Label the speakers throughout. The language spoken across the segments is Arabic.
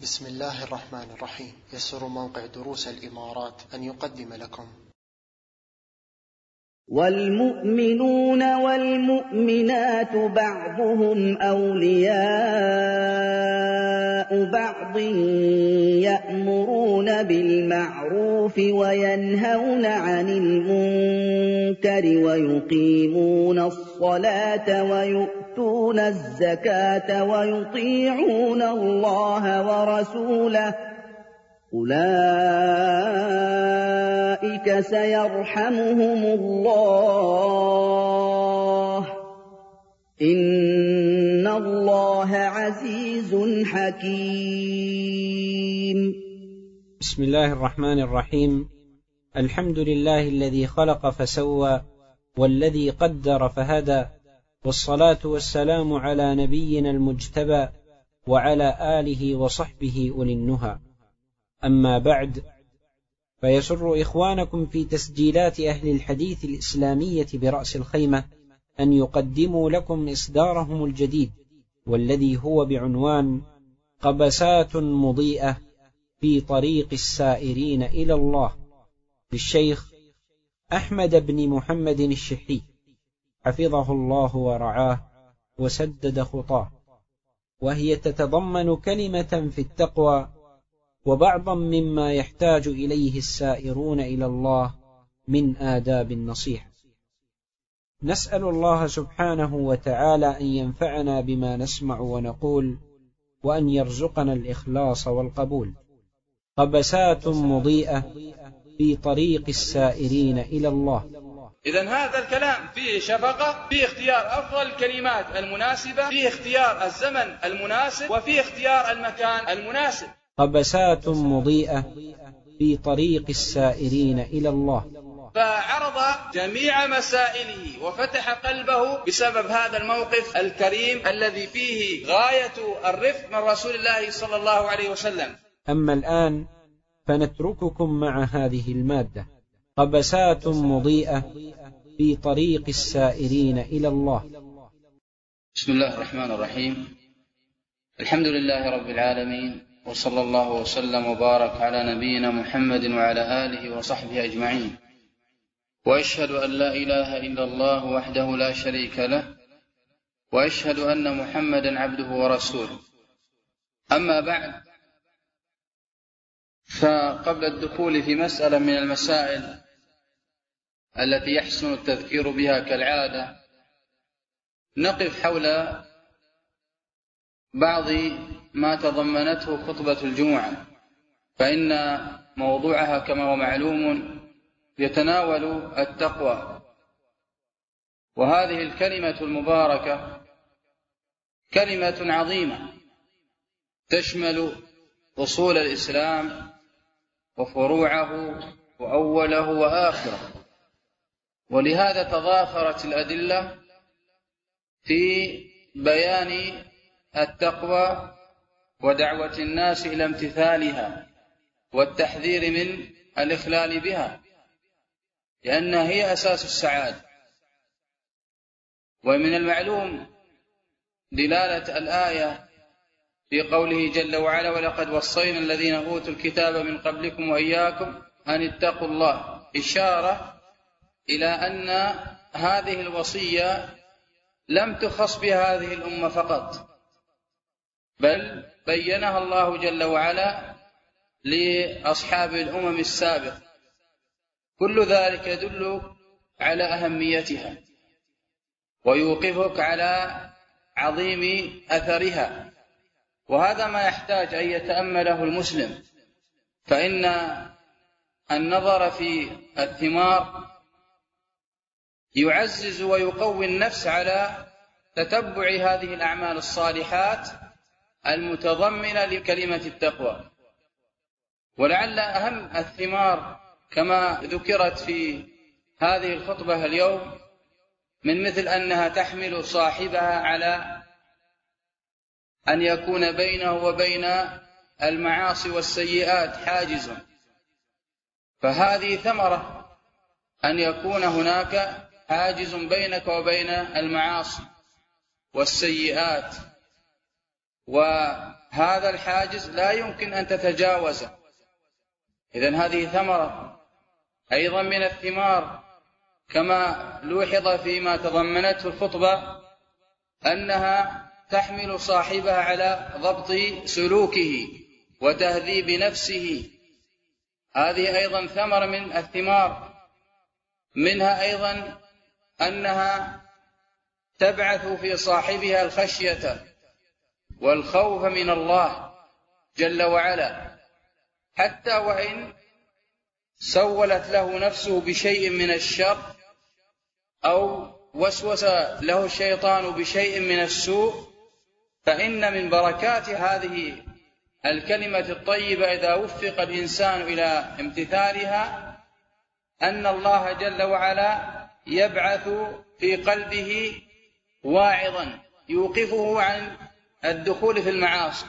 Speaker 1: بسم الله الرحمن الرحيم. يسر موقع دروس الإمارات أن يقدم لكم
Speaker 2: والمؤمنون والمؤمنات بعضهم أولياء بعض يأمرون بالمعروف وينهون عن المنكر ويقيمون الصلاة ويؤتون الزكاة ويطيعون الله ورسوله أولئك سيرحمهم الله إن الله عزيز حكيم.
Speaker 3: بسم الله الرحمن الرحيم. الحمد لله الذي خلق فسوى والذي قدر فهدى، والصلاة والسلام على نبينا المجتبى وعلى آله وصحبه أولي النهى. أما بعد، فيسر إخوانكم في تسجيلات أهل الحديث الإسلامية برأس الخيمة أن يقدموا لكم إصدارهم الجديد، والذي هو بعنوان قبسات مضيئة في طريق السائرين إلى الله، للشيخ أحمد بن محمد الشحي حفظه الله ورعاه وسدد خطاه، وهي تتضمن كلمة في التقوى وبعضا مما يحتاج إليه السائرون إلى الله من آداب النصيحة. نسأل الله سبحانه وتعالى أن ينفعنا بما نسمع ونقول، وأن يرزقنا الإخلاص والقبول. قبسات مضيئة في طريق السائرين إلى الله.
Speaker 4: إذن هذا الكلام فيه شفقة، فيه اختيار أفضل الكلمات المناسبة، فيه اختيار الزمن المناسب، وفيه اختيار المكان المناسب.
Speaker 3: قبسات مضيئة في طريق السائرين إلى الله.
Speaker 4: فعرض جميع مسائله وفتح قلبه بسبب هذا الموقف الكريم الذي فيه غاية الرفق من رسول الله صلى الله عليه وسلم.
Speaker 3: أما الآن فنترككم مع هذه المادة: قبسات مضيئة في طريق السائرين إلى الله.
Speaker 5: بسم الله الرحمن الرحيم. الحمد لله رب العالمين، وصلى الله وسلم وبارك على نبينا محمد وعلى آله وصحبه أجمعين، وأشهد أن لا إله إلا الله وحده لا شريك له، وأشهد أن محمدا عبده ورسوله. أما بعد، فقبل الدخول في مسألة من المسائل التي يحسن التذكير بها كالعادة، نقف حول بعض ما تضمنته خطبة الجمعة، فإن موضوعها كما هو معلوم يتناول التقوى. وهذه الكلمة المباركة كلمة عظيمة تشمل أصول الإسلام وفروعه وأوله وآخره، ولهذا تضافرت الأدلة في بيان التقوى ودعوة الناس إلى امتثالها والتحذير من الإخلال بها، لأنها هي أساس السعادة. ومن المعلوم دلالة الآية في قوله جل وعلا: ولقد وصينا الذين أوتوا الكتاب من قبلكم وإياكم أن اتقوا الله، إشارة إلى أن هذه الوصية لم تخص بها هذه الأمة فقط، بل بينها الله جل وعلا لأصحاب الأمم السابقة. كل ذلك يدل على أهميتها ويوقفك على عظيم أثرها، وهذا ما يحتاج أن يتأمله المسلم، فإن النظر في الثمار يعزز ويقوي النفس على تتبع هذه الأعمال الصالحات المتضمنة لكلمة التقوى. ولعل أهم الثمار كما ذكرت في هذه الخطبة اليوم من مثل أنها تحمل صاحبها على أن يكون بينه وبين المعاصي والسيئات حاجز، فهذه ثمرة أن يكون هناك حاجز بينك وبين المعاصي والسيئات.
Speaker 4: هذا الحاجز لا يمكن أن تتجاوزه. إذن هذه ثمرة أيضا من الثمار، كما لوحظ فيما تضمنته الخطبة أنها تحمل صاحبها على ضبط سلوكه وتهذيب نفسه. هذه أيضا ثمرة من الثمار. منها أيضا أنها تبعث في صاحبها الخشية والخوف من الله جل وعلا، حتى وإن سولت له نفسه بشيء من الشر أو وسوس له الشيطان بشيء من السوء، فإن من بركات هذه الكلمة الطيبة إذا وفق الإنسان إلى امتثالها أن الله جل وعلا يبعث في قلبه واعظا يوقفه عن الدخول في المعاصي.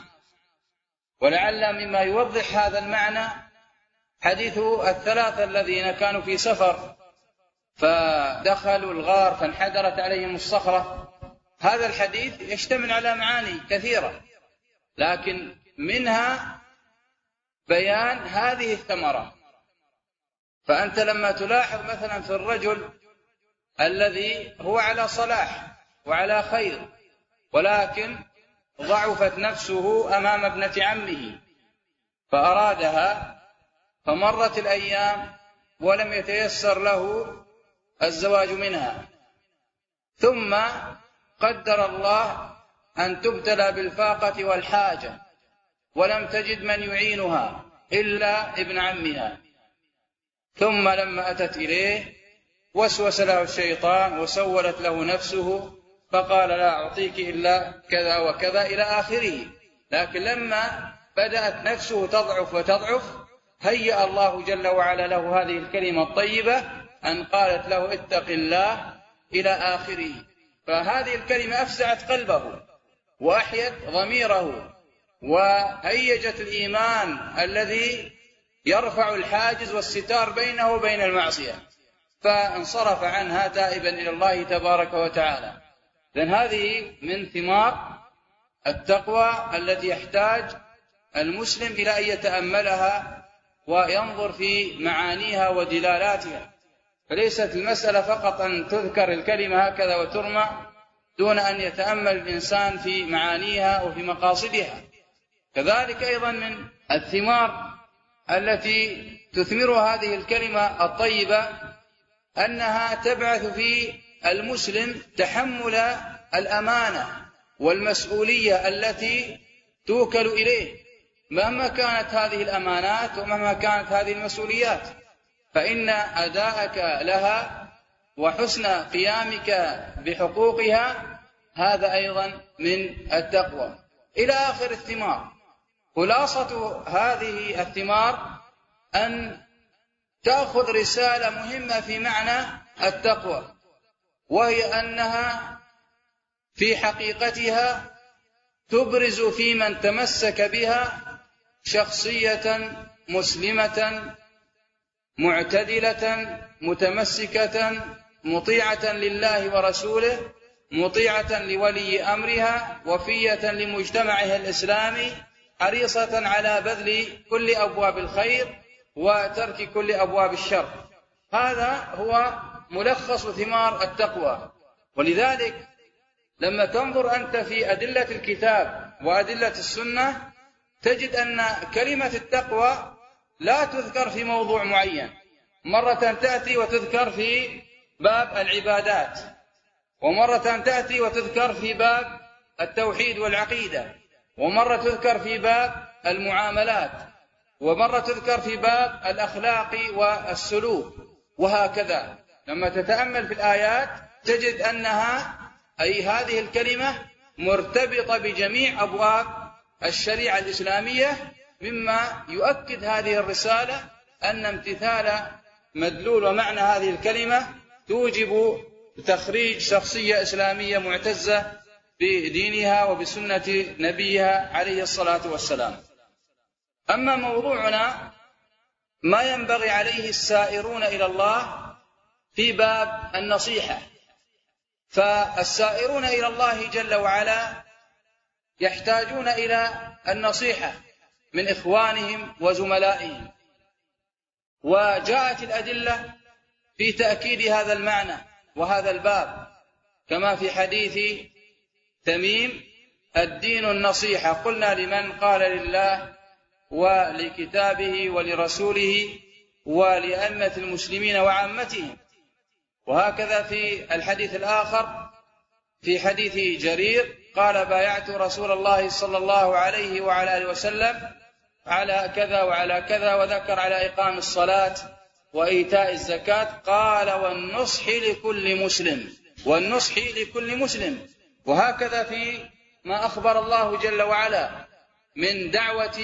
Speaker 4: ولعل مما يوضح هذا المعنى حديث الثلاثة الذين كانوا في سفر فدخلوا الغار فانحدرت عليهم الصخرة. هذا الحديث يشتمل على معاني كثيرة، لكن منها بيان هذه الثمرة. فأنت لما تلاحظ مثلا في الرجل الذي هو على صلاح وعلى خير، ولكن ضعفت نفسه أمام ابنة عمه فأرادها، فمرت الأيام ولم يتيسر له الزواج منها، ثم قدر الله أن تبتلى بالفاقة والحاجة ولم تجد من يعينها إلا ابن عمها. ثم لما أتت إليه وسوس له الشيطان وسولت له نفسه فقال لا أعطيك إلا كذا وكذا إلى آخره. لكن لما بدأت نفسه تضعف وتضعف هيأ الله جل وعلا له هذه الكلمة الطيبة أن قالت له اتق الله إلى آخره. فهذه الكلمة أفزعت قلبه وأحيت ضميره وهيجت الإيمان الذي يرفع الحاجز والستار بينه وبين المعصية، فانصرف عنها تائبا إلى الله تبارك وتعالى. لأن هذه من ثمار التقوى التي يحتاج المسلم إلى أن يتأملها وينظر في معانيها ودلالاتها. فليست المسألة فقط أن تذكر الكلمة هكذا وترمى دون أن يتأمل الإنسان في معانيها وفي مقاصدها. كذلك أيضا من الثمار التي تثمرها هذه الكلمة الطيبة أنها تبعث في المسلم تحمل الأمانة والمسؤولية التي توكل إليه، مهما كانت هذه الأمانات ومهما كانت هذه المسؤوليات، فإن أداءك لها وحسن قيامك بحقوقها هذا أيضا من التقوى. إلى آخر الثمار. خلاصة هذه الثمار أن تأخذ رسالة مهمة في معنى التقوى، وهي أنها في حقيقتها تبرز في من تمسك بها شخصية مسلمة معتدلة متمسكة مطيعة لله ورسوله، مطيعة لولي أمرها، وفية لمجتمعها الإسلامي، حريصة على بذل كل أبواب الخير وترك كل أبواب الشر. هذا هو ملخص ثمار التقوى. ولذلك لما تنظر أنت في أدلة الكتاب وأدلة السنة تجد أن كلمة التقوى لا تذكر في موضوع معين، مرة تأتي وتذكر في باب العبادات، ومرة تأتي وتذكر في باب التوحيد والعقيدة، ومرة تذكر في باب المعاملات، ومرة تذكر في باب الأخلاق والسلوك، وهكذا. لما تتأمل في الآيات تجد أنها أي هذه الكلمة مرتبطة بجميع أبواب الشريعة الإسلامية، مما يؤكد هذه الرسالة أن امتثال مدلول ومعنى هذه الكلمة توجب تخريج شخصية إسلامية معتزة بدينها وبسنة نبيها عليه الصلاة والسلام. أما موضوعنا ما ينبغي عليه السائرون إلى الله في باب النصيحة. فالسائرون إلى الله جل وعلا يحتاجون إلى النصيحة من إخوانهم وزملائهم، وجاءت الأدلة في تأكيد هذا المعنى وهذا الباب، كما في حديث تميم: الدين النصيحة. قلنا لمن؟ قال لله ولكتابه ولرسوله ولأئمة المسلمين وعامتهم. وهكذا في الحديث الآخر في حديث جرير قال: بايعت رسول الله صلى الله عليه وعلى آله وسلم على كذا وعلى كذا، وذكر على إقام الصلاة وإيتاء الزكاة. قال: والنصح لكل مسلم، والنصح لكل مسلم. وهكذا في ما أخبر الله جل وعلا من دعوة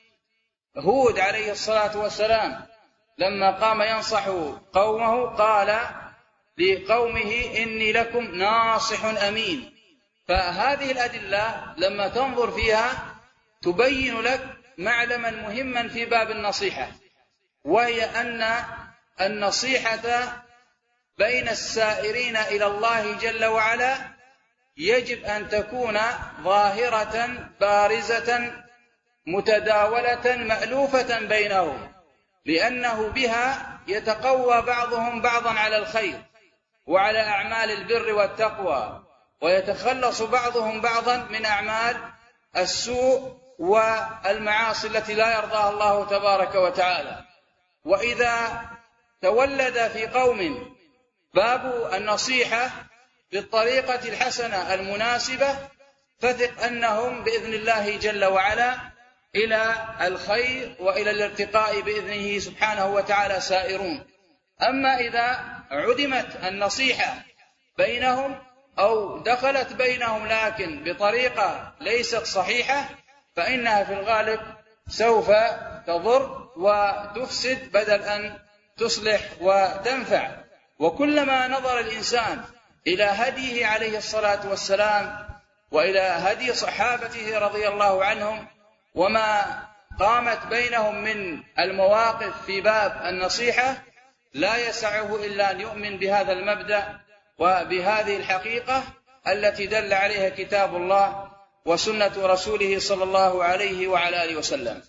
Speaker 4: هود عليه الصلاة والسلام لما قام ينصح قومه قال لقومه: إني لكم ناصح أمين. فهذه الأدلة لما تنظر فيها تبين لك معلما مهما في باب النصيحة، وهي أن النصيحة بين السائرين إلى الله جل وعلا يجب أن تكون ظاهرة بارزة متداولة مألوفة بينهم، لأنه بها يتقوى بعضهم بعضا على الخير وعلى أعمال البر والتقوى، ويتخلص بعضهم بعضا من أعمال السوء والمعاصي التي لا يرضاها الله تبارك وتعالى. وإذا تولد في قوم باب النصيحة بالطريقة الحسنة المناسبة فثق أنهم بإذن الله جل وعلا إلى الخير وإلى الارتقاء بإذنه سبحانه وتعالى سائرون. أما إذا عدمت النصيحة بينهم أو دخلت بينهم لكن بطريقة ليست صحيحة فإنها في الغالب سوف تضر وتفسد بدل أن تصلح وتنفع. وكلما نظر الإنسان إلى هديه عليه الصلاة والسلام وإلى هدي صحابته رضي الله عنهم وما قامت بينهم من المواقف في باب النصيحة لا يسعه إلا أن يؤمن بهذا المبدأ وبهذه الحقيقة التي دل عليها كتاب الله وسنة رسوله صلى الله عليه وعلى آله وسلم.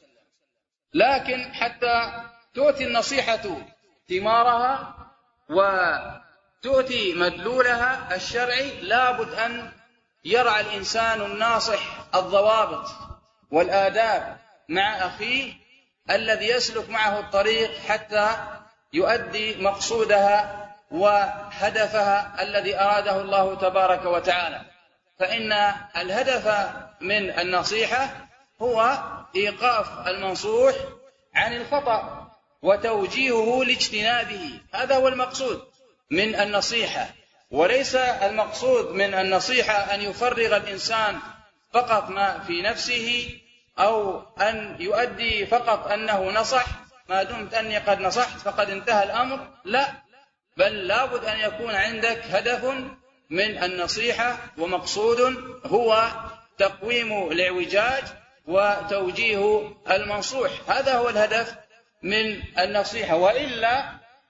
Speaker 4: لكن حتى تؤتي النصيحة ثمارها وتؤتي مدلولها الشرعي لابد أن يرعى الإنسان الناصح الضوابط والآداب مع أخيه الذي يسلك معه الطريق حتى يؤدي مقصودها وهدفها الذي أراده الله تبارك وتعالى. فإن الهدف من النصيحة هو إيقاف المنصوح عن الخطأ وتوجيهه لاجتنابه، هذا هو المقصود من النصيحة، وليس المقصود من النصيحة أن يفرغ الإنسان فقط ما في نفسه أو أن يؤدي فقط أنه نصح ما دمت أني قد نصحت فقد انتهى الأمر، لا، بل لابد أن يكون عندك هدف من النصيحة ومقصود هو تقويم الاعوجاج وتوجيه المنصوح، هذا هو الهدف من النصيحة. وإلا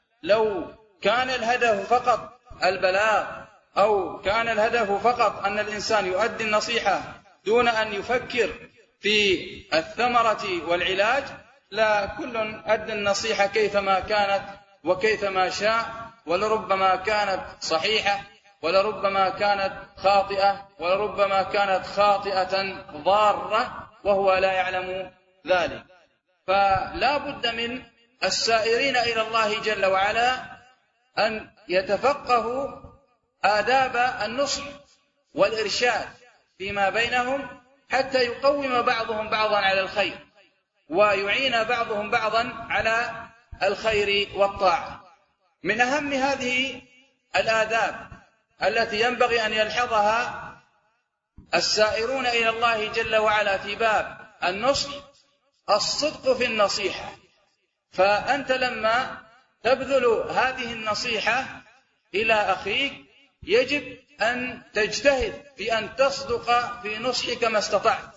Speaker 4: لو كان الهدف فقط البلاغ أو كان الهدف فقط أن الإنسان يؤدي النصيحة دون أن يفكر في الثمرة والعلاج، لا، كل أدى النصيحة كيفما كانت وكيفما شاء، ولربما كانت صحيحة ولربما كانت خاطئة ولربما كانت خاطئة ضارة وهو لا يعلم ذلك. فلا بد من السائرين إلى الله جل وعلا أن يتفقهوا آداب النصح والإرشاد فيما بينهم حتى يقوم بعضهم بعضا على الخير ويعين بعضهم بعضا على الخير والطاعة. من أهم هذه الآداب التي ينبغي أن يلحظها السائرون إلى الله جل وعلا في باب النصح الصدق في النصيحة. فأنت لما تبذل هذه النصيحة إلى أخيك يجب أن تجتهد في أن تصدق في نصحك ما استطعت،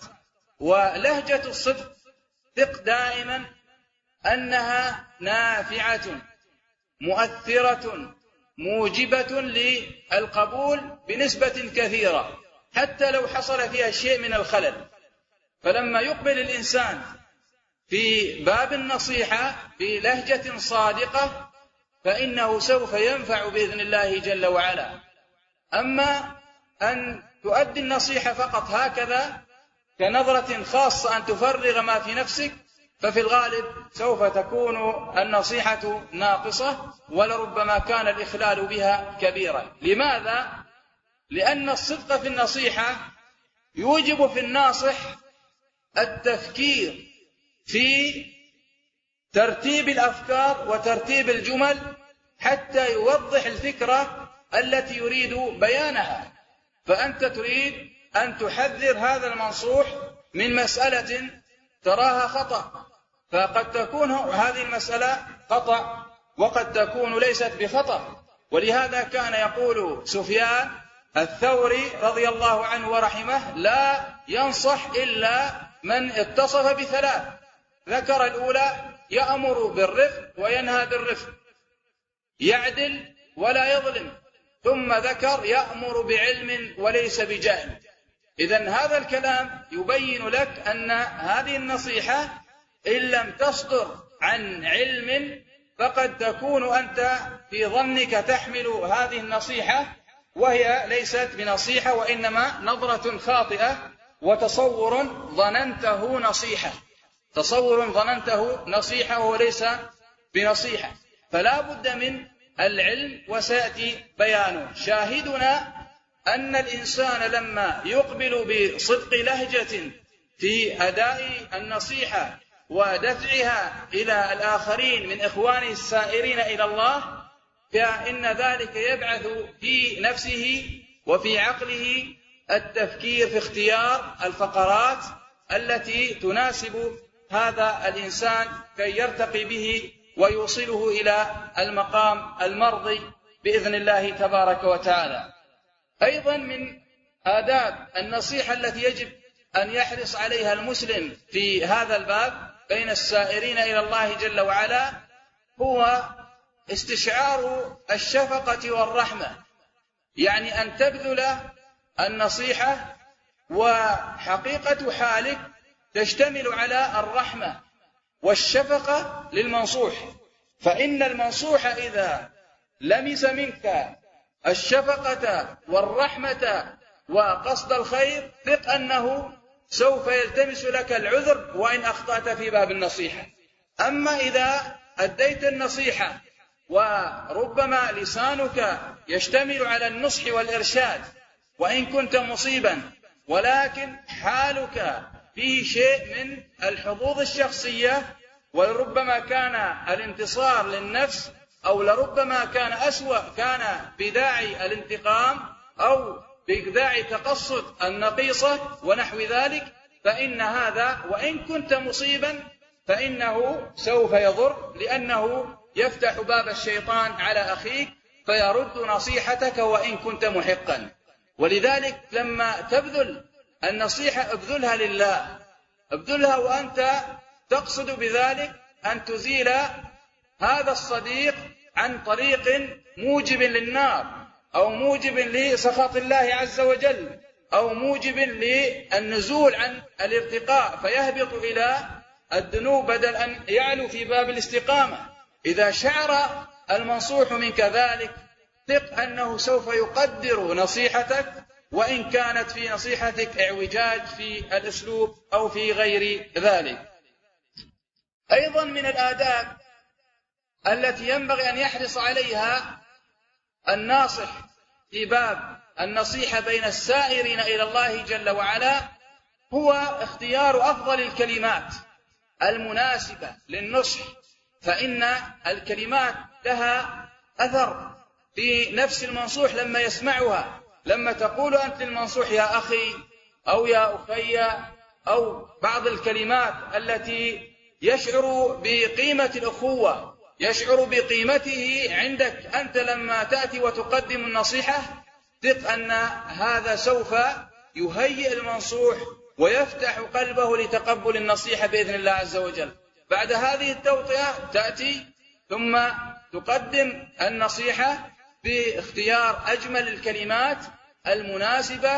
Speaker 4: ولهجة الصدق ثق دائما أنها نافعة مؤثرة موجبة للقبول بنسبة كثيرة. حتى لو حصل فيها شيء من الخلل. فلما يقبل الإنسان في باب النصيحة بلهجة صادقة فإنه سوف ينفع بإذن الله جل وعلا. أما أن تؤدي النصيحة فقط هكذا كنظرة خاصة أن تفرغ ما في نفسك، ففي الغالب سوف تكون النصيحة ناقصة، ولربما كان الإخلال بها كبيرا. لماذا؟ لأن الصدق في النصيحة يوجب في الناصح التفكير في ترتيب الأفكار وترتيب الجمل حتى يوضح الفكرة التي يريد بيانها. فأنت تريد أن تحذر هذا المنصوح من مسألة تراها خطأ، فقد تكون هذه المسألة خطأ وقد تكون ليست بخطأ. ولهذا كان يقول سفيان الثوري رضي الله عنه ورحمه: لا ينصح إلا من اتصف بثلاث. ذكر الأولى: يأمر بالرفق وينهى بالرفق، يعدل ولا يظلم، ثم ذكر: يأمر بعلم وليس بجهل. إذن هذا الكلام يبين لك أن هذه النصيحة إن لم تصدر عن علم فقد تكون أنت في ظنك تحمل هذه النصيحة وهي ليست بنصيحة، وإنما نظرة خاطئة وتصور ظننته نصيحة، تصور ظننته نصيحة وليس بنصيحة. فلا بد من العلم وسيأتي بيانه. شاهدنا أن الإنسان لما يقبل بصدق لهجة في أداء النصيحة ودفعها إلى الآخرين من إخوانه السائرين إلى الله، فإن ذلك يبعث في نفسه وفي عقله التفكير في اختيار الفقرات التي تناسب هذا الإنسان كي يرتقي به ويوصله إلى المقام المرضي بإذن الله تبارك وتعالى. أيضا من آداب النصيحة التي يجب أن يحرص عليها المسلم في هذا الباب بين السائرين إلى الله جل وعلا هو استشعار الشفقة والرحمة، يعني أن تبذل النصيحة وحقيقة حالك تشتمل على الرحمة والشفقة للمنصوح. فإن المنصوح إذا لمس منك الشفقة والرحمة وقصد الخير ثق أنه سوف يلتمس لك العذر وإن أخطأت في باب النصيحة. أما إذا أديت النصيحة وربما لسانك يشتمل على النصح والإرشاد وإن كنت مصيبا، ولكن حالك فيه شيء من الحظوظ الشخصية، ولربما كان الانتصار للنفس، أو لربما كان أسوأ، كان بداعي الانتقام أو بداعي تقصد النقيصة ونحو ذلك، فإن هذا وإن كنت مصيبا فإنه سوف يضر، لأنه يفتح باب الشيطان على أخيك فيرد نصيحتك وإن كنت محقا. ولذلك لما تبذل النصيحة ابذلها لله، ابذلها وأنت تقصد بذلك أن تزيل هذا الصديق عن طريق موجب للنار أو موجب لسخط الله عز وجل أو موجب للنزول عن الارتقاء فيهبط إلى الذنوب بدل أن يعلو في باب الاستقامة. إذا شعر المنصوح منك ذلك ثق أنه سوف يقدر نصيحتك وإن كانت في نصيحتك اعوجاج في الأسلوب أو في غير ذلك. أيضا من الآداب التي ينبغي أن يحرص عليها الناصح في باب النصيحة بين السائرين إلى الله جل وعلا هو اختيار أفضل الكلمات المناسبة للنصح، فإن الكلمات لها أثر في نفس المنصوح لما يسمعها. لما تقول أنت للمنصوح يا أخي أو يا أخي أو بعض الكلمات التي يشعر بقيمة الأخوة، يشعر بقيمته عندك أنت لما تأتي وتقدم النصيحة، ثق أن هذا سوف يهيئ المنصوح ويفتح قلبه لتقبل النصيحة بإذن الله عز وجل. بعد هذه التوطئة تأتي ثم تقدم النصيحة باختيار أجمل الكلمات المناسبة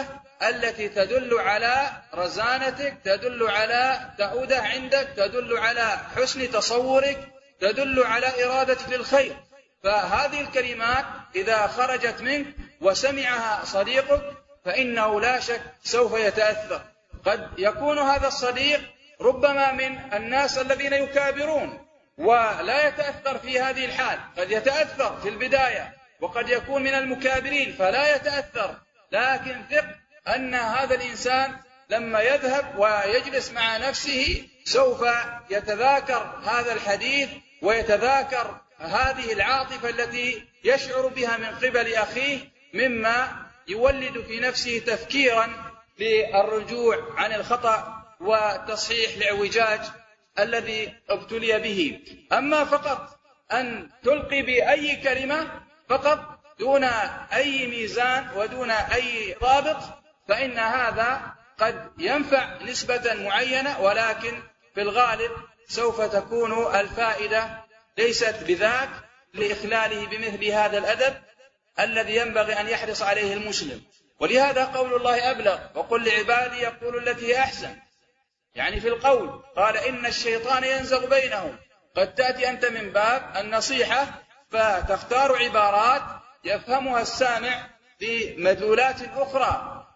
Speaker 4: التي تدل على رزانتك، تدل على تؤده عندك، تدل على حسن تصورك، تدل على إرادتك للخير. فهذه الكلمات إذا خرجت منك وسمعها صديقك فإنه لا شك سوف يتأثر. قد يكون هذا الصديق ربما من الناس الذين يكابرون ولا يتأثر في هذه الحال، قد يتأثر في البداية، وقد يكون من المكابرين فلا يتأثر، لكن ثق أن هذا الإنسان لما يذهب ويجلس مع نفسه سوف يتذاكر هذا الحديث ويتذاكر هذه العاطفة التي يشعر بها من قبل أخيه، مما يولد في نفسه تفكيرا للرجوع عن الخطأ وتصحيح الاعوجاج الذي ابتلي به. أما فقط أن تلقي بأي كلمة فقط دون أي ميزان ودون أي ضابط فإن هذا قد ينفع نسبة معينة، ولكن في الغالب سوف تكون الفائدة ليست بذاك لإخلاله بمثل هذا الأدب الذي ينبغي أن يحرص عليه المسلم. ولهذا قول الله أبلغ: وقل لعبادي يقولوا التي هي أحسن. يعني في القول قال إن الشيطان ينزغ بينهم. قد تأتي أنت من باب النصيحة فتختار عبارات يفهمها السامع بمدلولات أخرى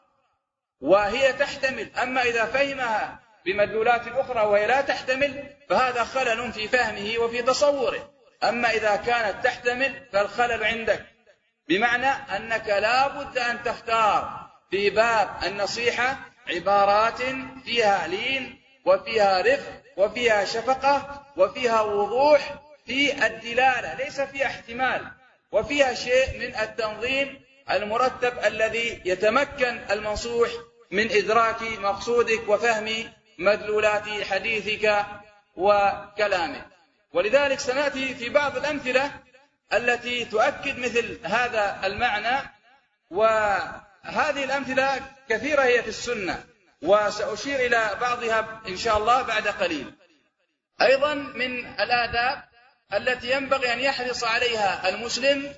Speaker 4: وهي تحتمل، أما إذا فهمها بمدلولات أخرى وهي لا تحتمل فهذا خلل في فهمه وفي تصوره. أما إذا كانت تحتمل فالخلل عندك، بمعنى أنك لا بد أن تختار في باب النصيحة عبارات فيها لين وفيها رفق وفيها شفقة وفيها وضوح في الدلالة، ليس فيها احتمال، وفيها شيء من التنظيم المرتب الذي يتمكن المنصوح من إدراك مقصودك وفهم مدلولات حديثك وكلامك. ولذلك سنأتي في بعض الأمثلة التي تؤكد مثل هذا المعنى، وهذه الأمثلة كثيرة هي في السنة وسأشير إلى بعضها إن شاء الله بعد قليل. أيضا من الآداب التي ينبغي أن يحرص عليها المسلم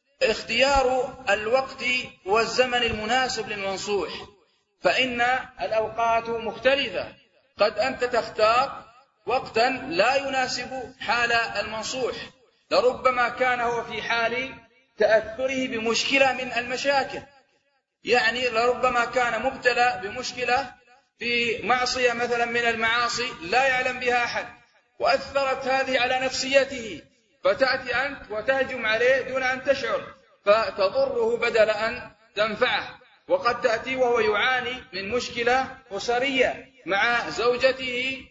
Speaker 4: اختيار الوقت والزمن المناسب للمنصوح، فإن الأوقات مختلفة، قد أنت تختار وقتا لا يناسب حال المنصوح، لربما كان هو في حال تأثره بمشكلة من المشاكل، يعني لربما كان مبتلى بمشكلة في معصية مثلا من المعاصي لا يعلم بها أحد وأثرت هذه على نفسيته، فتأتي أنت وتهجم عليه دون أن تشعر فتضره بدل أن تنفعه. وقد تأتي وهو يعاني من مشكلة أسرية مع زوجته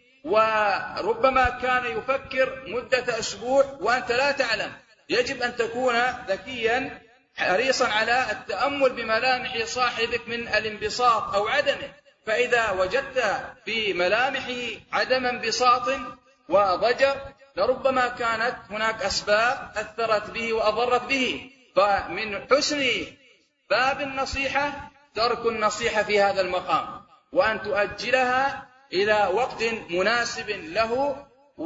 Speaker 4: وربما كان يفكر مدة أسبوع وأنت لا تعلم. يجب أن تكون ذكيا حريصا على التأمل بملامح صاحبك من الانبساط أو عدمه، فإذا وجدت في ملامحه عدم انبساط وضجر لربما كانت هناك أسباب أثرت به وأضرت به. فمن حسن باب النصيحة ترك النصيحة في هذا المقام وأن تؤجلها إلى وقت مناسب له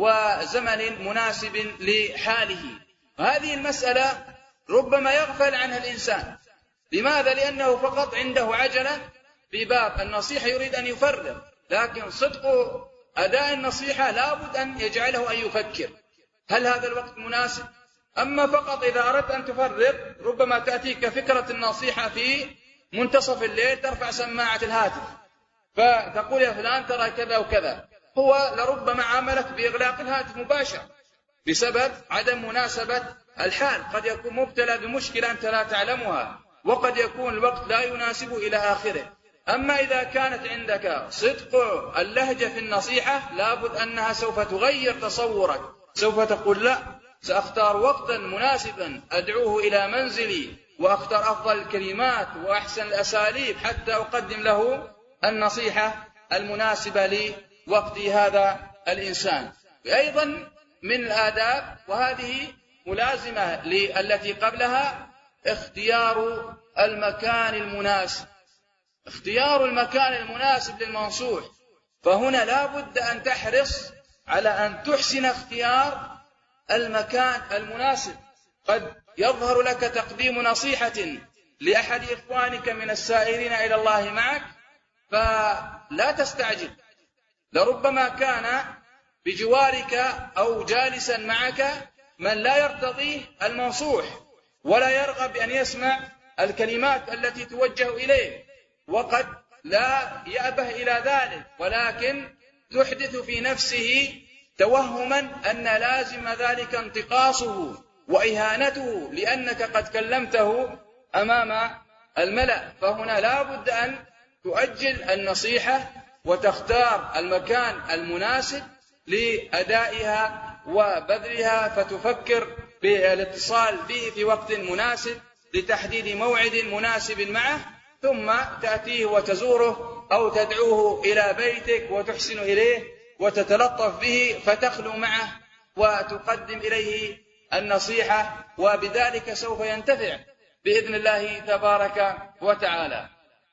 Speaker 4: وزمن مناسب لحاله. هذه المسألة ربما يغفل عنها الإنسان. لماذا؟ لأنه فقط عنده عجلة في باب النصيحة يريد أن يفرغ، لكن صدق أداء النصيحة لابد أن يجعله أن يفكر هل هذا الوقت مناسب. أما فقط إذا أردت أن تفرغ ربما تأتيك فكرة النصيحة في منتصف الليل، ترفع سماعة الهاتف فتقول يا فلان ترى كذا وكذا، هو لربما عاملك بإغلاق الهاتف مباشر بسبب عدم مناسبة الحال، قد يكون مبتلى بمشكلة أنت لا تعلمها، وقد يكون الوقت لا يناسب إلى آخره. أما إذا كانت عندك صدق اللهجة في النصيحة لابد أنها سوف تغير تصورك، سوف تقول لا، سأختار وقتا مناسبا أدعوه إلى منزلي وأختار أفضل الكلمات وأحسن الأساليب حتى أقدم له النصيحة المناسبة لوقت هذا الإنسان. أيضا من الآداب وهذه ملازمة للتي قبلها اختيار المكان المناسب، اختيار المكان المناسب للمنصوح. فهنا لا بد أن تحرص على أن تحسن اختيار المكان المناسب. قد يظهر لك تقديم نصيحة لأحد إخوانك من السائرين إلى الله معك فلا تستعجل، لربما كان بجوارك أو جالسا معك من لا يرتضيه المنصوح ولا يرغب أن يسمع الكلمات التي توجه إليه، وقد لا يأبه إلى ذلك، ولكن تحدث في نفسه توهما أن لازم ذلك انتقاصه وإهانته لأنك قد كلمته أمام الملأ. فهنا لا بد أن تؤجل النصيحة وتختار المكان المناسب لأدائها وبذلها، فتفكر بالاتصال به في وقت مناسب لتحديد موعد مناسب معه، ثم تأتيه وتزوره أو تدعوه إلى بيتك وتحسن إليه وتتلطف به فتخلو معه وتقدم إليه النصيحة، وبذلك سوف ينتفع بإذن الله تبارك وتعالى.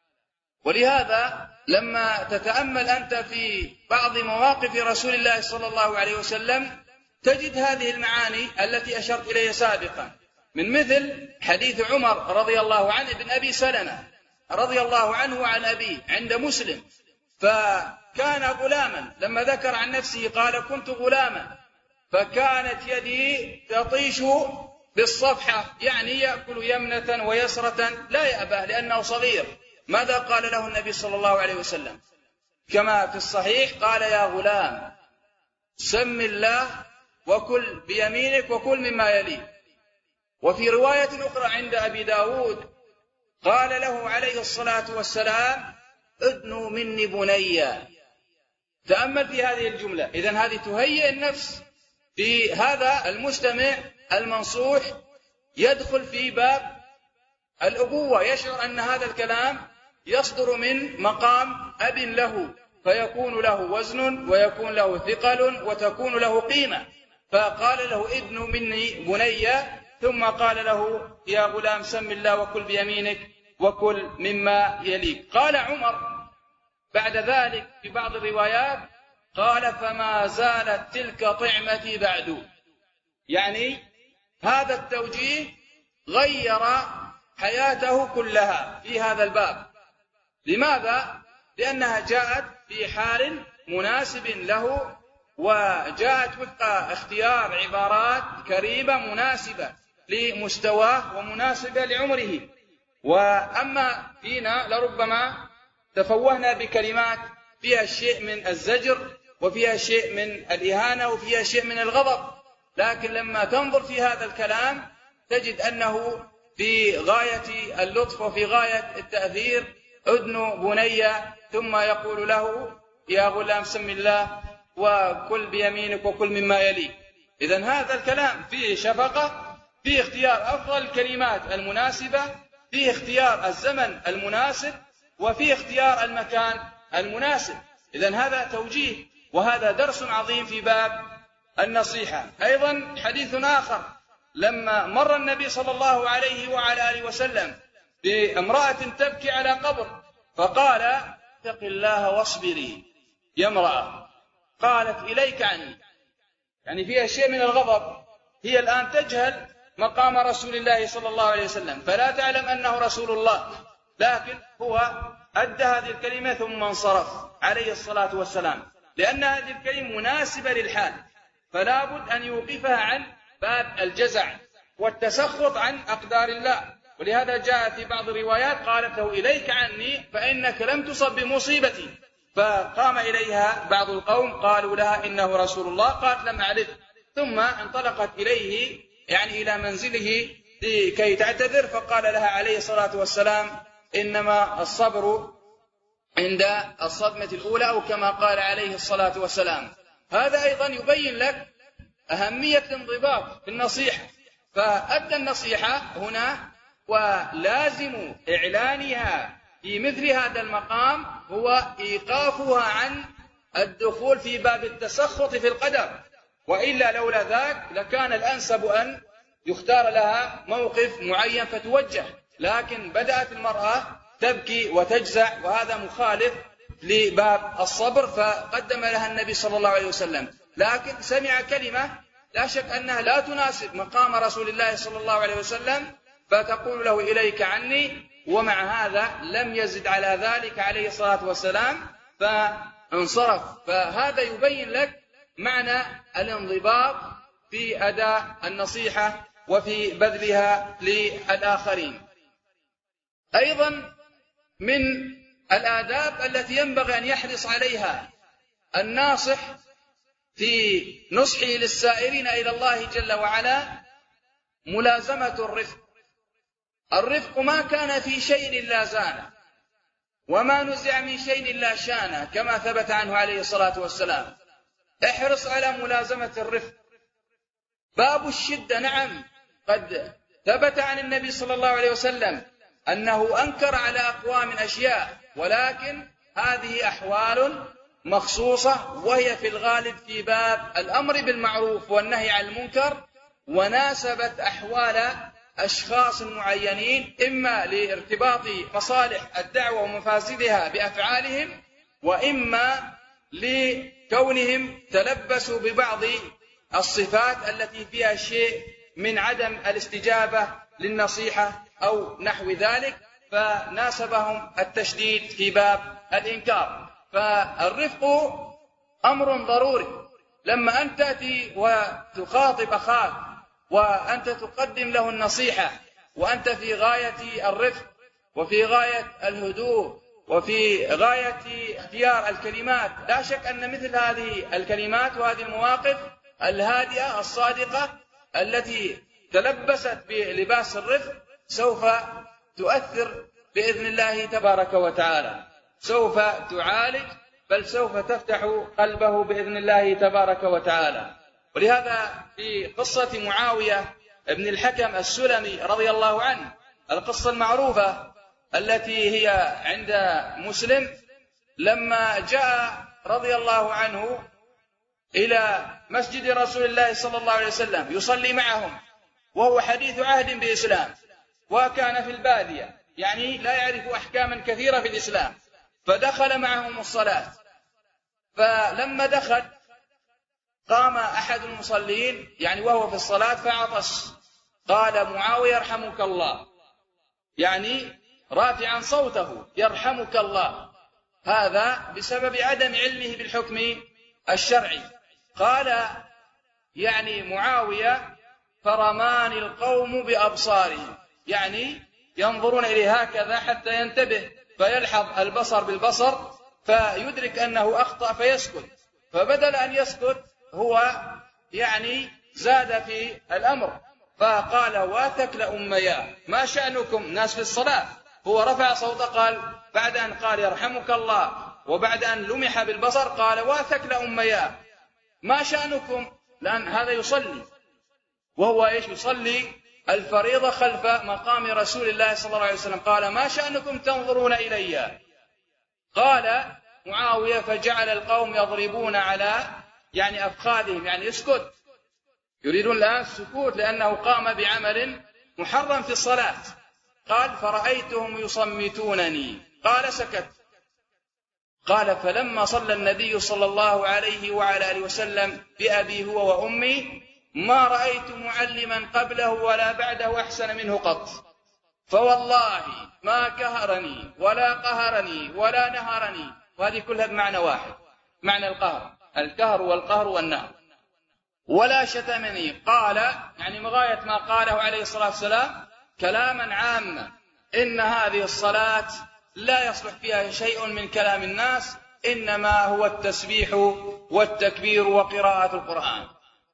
Speaker 4: ولهذا لما تتأمل أنت في بعض مواقف رسول الله صلى الله عليه وسلم تجد هذه المعاني التي أشرت إليها سابقا، من مثل حديث عمر رضي الله عنه ابن أبي سلمة رضي الله عنه عن أبيه عند مسلم، فكان غلاما، لما ذكر عن نفسه قال: كنت غلاما فكانت يدي تطيش بالصفحة، يعني يأكل يمنة ويسرة لا يأبه لأنه صغير. ماذا قال له النبي صلى الله عليه وسلم؟ كما في الصحيح قال: يا غلام سم الله وكل بيمينك وكل مما يليك. وفي رواية أخرى عند أبي داود قال له عليه الصلاة والسلام: ادنوا مني بنيا. تأمل في هذه الجملة. إذن هذه تهيئ النفس في هذا المستمع المنصوح يدخل في باب الأبوة، يشعر أن هذا الكلام يصدر من مقام أب له، فيكون له وزن ويكون له ثقل وتكون له قيمة. فقال له: ادنوا مني بنيا، ثم قال له: يا غلام سم الله وكل بيمينك وكل مما يليك. قال عمر بعد ذلك في بعض الروايات قال: فما زالت تلك طعمتي بعد. يعني هذا التوجيه غير حياته كلها في هذا الباب. لماذا؟ لأنها جاءت في حال مناسب له، وجاءت وفق اختيار عبارات كريمة مناسبة لمستواه ومناسبة لعمره. وأما فينا لربما تفوهنا بكلمات فيها شيء من الزجر وفيها شيء من الإهانة وفيها شيء من الغضب، لكن لما تنظر في هذا الكلام تجد أنه في غاية اللطف وفي غاية التأثير. ادنوا بنيا، ثم يقول له: يا غلام سم الله وكل بيمينك وكل مما يليك. إذن هذا الكلام فيه شفقة، فيه اختيار أفضل الكلمات المناسبة، فيه اختيار الزمن المناسب، وفيه اختيار المكان المناسب. إذن هذا توجيه، وهذا درس عظيم في باب النصيحة. أيضا حديث آخر، لما مر النبي صلى الله عليه وعلى آله وسلم بامرأة تبكي على قبر فقال: اتق الله واصبري يا امرأة. قالت: إليك عني. يعني فيها شيء من الغضب، هي الآن تجهل مقام رسول الله صلى الله عليه وسلم، فلا تعلم أنه رسول الله، لكن هو أدى هذه الكلمة ثم انصرف عليه الصلاة والسلام، لأن هذه الكلمة مناسبة للحال، فلا بد أن يوقفها عن باب الجزع والتسخط عن أقدار الله. ولهذا جاء في بعض الروايات قالت له: إليك عني فإنك لم تصب بمصيبتي. فقام إليها بعض القوم قالوا لها: إنه رسول الله. قالت: لم أعرف. ثم انطلقت إليه يعني إلى منزله لكي تعتذر، فقال لها عليه الصلاة والسلام: إنما الصبر عند الصدمة الأولى، أو كما قال عليه الصلاة والسلام. هذا أيضا يبين لك أهمية الانضباط في النصيحة. فأدى النصيحة هنا، ولازم إعلانها في مثل هذا المقام هو إيقافها عن الدخول في باب التسخط في القدر، وإلا لولا ذاك لكان الأنسب أن يختار لها موقف معين فتوجه، لكن بدأت المرأة تبكي وتجزع، وهذا مخالف لباب الصبر، فقدم لها النبي صلى الله عليه وسلم. لكن سمع كلمة لا شك أنها لا تناسب مقام رسول الله صلى الله عليه وسلم، فتقول له إليك عني، ومع هذا لم يزد على ذلك عليه الصلاة والسلام فانصرف. فهذا يبين لك معنى الانضباط في أداء النصيحة وفي بذلها للآخرين. أيضا من الآداب التي ينبغي أن يحرص عليها الناصح في نصحه للسائرين إلى الله جل وعلا ملازمة الرفق. الرفق ما كان في شيء إلا زانه، وما نزع من شيء إلا شانه، كما ثبت عنه عليه الصلاة والسلام. احرص على ملازمة الرفق. باب الشدة، نعم، قد ثبت عن النبي صلى الله عليه وسلم أنه أنكر على أقوام أشياء، ولكن هذه أحوال مخصوصة، وهي في الغالب في باب الأمر بالمعروف والنهي عن المنكر، وناسبت أحوال أشخاص معينين، إما لارتباط مصالح الدعوة ومفاسدها بأفعالهم، وإما لكونهم تلبسوا ببعض الصفات التي فيها شيء من عدم الاستجابة للنصيحة أو نحو ذلك، فناسبهم التشديد في باب الإنكار. فالرفق أمر ضروري. لما أنت تأتي وتخاطب أخاك وأنت تقدم له النصيحة وأنت في غاية الرفق وفي غاية الهدوء وفي غاية اختيار الكلمات، لا شك أن مثل هذه الكلمات وهذه المواقف الهادئة الصادقة التي تلبست بلباس الرفق سوف تؤثر بإذن الله تبارك وتعالى، سوف تعالج، بل سوف تفتح قلبه بإذن الله تبارك وتعالى. ولهذا في قصة معاوية بن الحكم السلمي رضي الله عنه، القصة المعروفة التي هي عند مسلم، لما جاء رضي الله عنه إلى مسجد رسول الله صلى الله عليه وسلم يصلي معهم، وهو حديث عهد بالإسلام، وكان في البادية، يعني لا يعرف أحكاما كثيرة في الإسلام، فدخل معهم الصلاة. فلما دخل قام أحد المصلين يعني وهو في الصلاة فعطس، قال معاوية يرحمك الله، يعني رافعا صوته يرحمك الله، هذا بسبب عدم علمه بالحكم الشرعي. قال يعني معاوية فرماني القوم بأبصارهم، يعني ينظرون إليه هكذا حتى ينتبه فيلحظ البصر بالبصر فيدرك أنه أخطأ فيسكت، فبدل أن يسكت هو يعني زاد في الأمر، فقال واتك لأميا، ما شأنكم؟ ناس في الصلاة، هو رفع صوته، قال بعد أن قال يرحمك الله وبعد أن لمح بالبصر قال واتك لأميا، ما شأنكم؟ لأن هذا يصلي، وهو إيش؟ يصلي الفريضة خلف مقام رسول الله صلى الله عليه وسلم. قال ما شأنكم تنظرون إلي؟ قال معاوية فجعل القوم يضربون على يعني أفخاذهم، يعني اسكت، يريدون الآن السكوت لأنه قام بعمل محرم في الصلاة. قال فرأيتهم يصمتونني، قال سكت. قال فلما صلى النبي صلى الله عليه وعلى آله وسلم بأبي هو وأمي ما رأيت معلما قبله ولا بعده أحسن منه قط، فوالله ما كهرني ولا قهرني ولا نهرني، وهذه كلها بمعنى واحد، معنى الكهر والقهر والنهر، ولا شتمني. قال يعني مغاية ما قاله عليه الصلاة والسلام كلاما عاما، إن هذه الصلاة لا يصلح فيها شيء من كلام الناس، إنما هو التسبيح والتكبير وقراءة القرآن.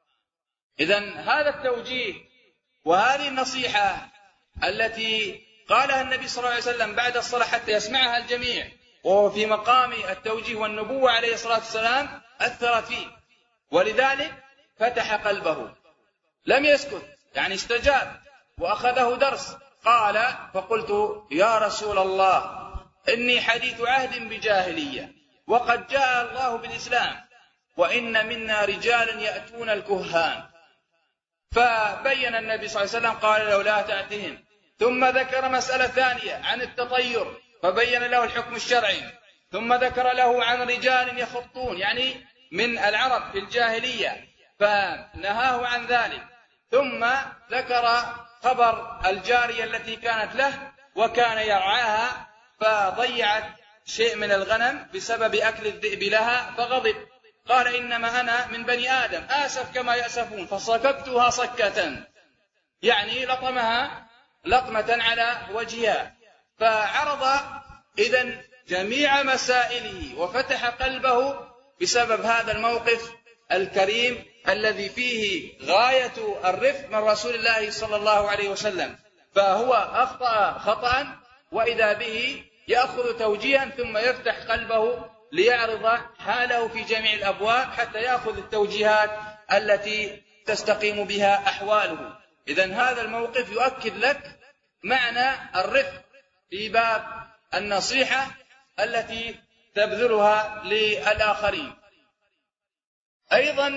Speaker 4: إذن هذا التوجيه وهذه النصيحة التي قالها النبي صلى الله عليه وسلم بعد الصلاة حتى يسمعها الجميع، وهو في مقام التوجيه والنبوة عليه الصلاة والسلام، أثرت فيه، ولذلك فتح قلبه، لم يسكت، يعني استجاب وأخذه درس. قال فقلت يا رسول الله إني حديث عهد بجاهلية وقد جاء الله بالإسلام، وإن منا رجالا يأتون الكهان. فبين النبي صلى الله عليه وسلم قال له لا تأتهم، ثم ذكر مسألة ثانية عن التطير فبين له الحكم الشرعي، ثم ذكر له عن رجال يخطون يعني من العرب في الجاهلية فنهاه عن ذلك، ثم ذكر خبر الجارية التي كانت له وكان يرعاها فضيعت شيء من الغنم بسبب أكل الذئب لها، فغضب قال إنما أنا من بني آدم آسف كما يأسفون، فصككتها صكة، يعني لطمها لطمة على وجهها. فعرض إذن جميع مسائله وفتح قلبه بسبب هذا الموقف الكريم الذي فيه غاية الرفق من رسول الله صلى الله عليه وسلم. فهو أخطأ خطأ وإذا به يأخذ توجيها ثم يفتح قلبه ليعرض حاله في جميع الأبواب حتى يأخذ التوجيهات التي تستقيم بها أحواله. إذن هذا الموقف يؤكد لك معنى الرفق في باب النصيحة التي تبذلها للآخرين. أيضا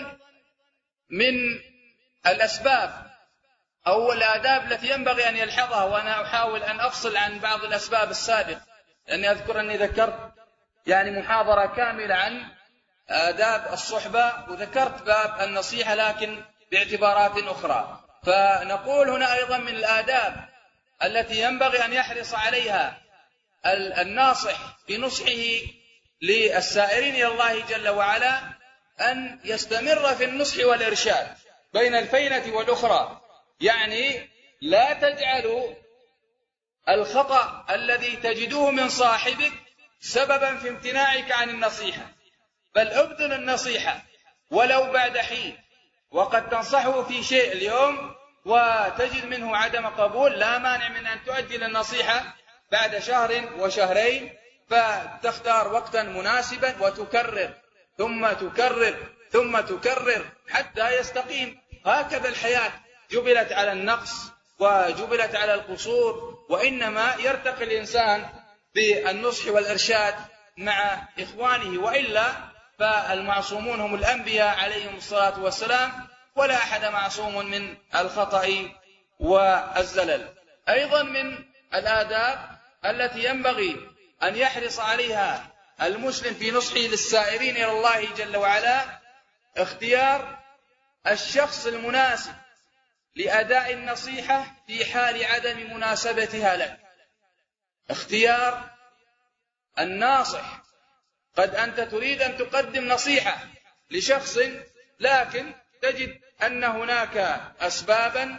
Speaker 4: من الأسباب أو الآداب التي ينبغي أن يلحظها، وأنا أحاول أن أفصل عن بعض الأسباب السابقة لأني أذكر أني ذكرت محاضرة كاملة عن آداب الصحبة وذكرت باب النصيحة لكن باعتبارات أخرى. فنقول هنا أيضا من الآداب التي ينبغي أن يحرص عليها الناصح في نصحه للسائرين إلى الله جل وعلا أن يستمر في النصح والإرشاد بين الفينة والأخرى، يعني لا تجعلوا الخطأ الذي تجدوه من صاحبك سببا في امتناعك عن النصيحة، بل ابذل النصيحة ولو بعد حين. وقد تنصحه في شيء اليوم وتجد منه عدم قبول، لا مانع من أن تؤجل النصيحة بعد شهر وشهرين، فتختار وقتا مناسبا وتكرر ثم تكرر ثم تكرر حتى يستقيم. هكذا الحياة جبلت على النقص وجبلت على القصور، وإنما يرتقي الإنسان بالنصح والإرشاد مع إخوانه، وإلا فالمعصومون هم الأنبياء عليهم الصلاة والسلام، ولا أحد معصوم من الخطأ والزلل. أيضا من الآداب التي ينبغي أن يحرص عليها المسلم في نصحه للسائرين إلى الله جل وعلا اختيار الشخص المناسب لأداء النصيحة في حال عدم مناسبتها لك. اختيار الناصح. قد أنت تريد أن تقدم نصيحة لشخص لكن تجد أن هناك أسبابا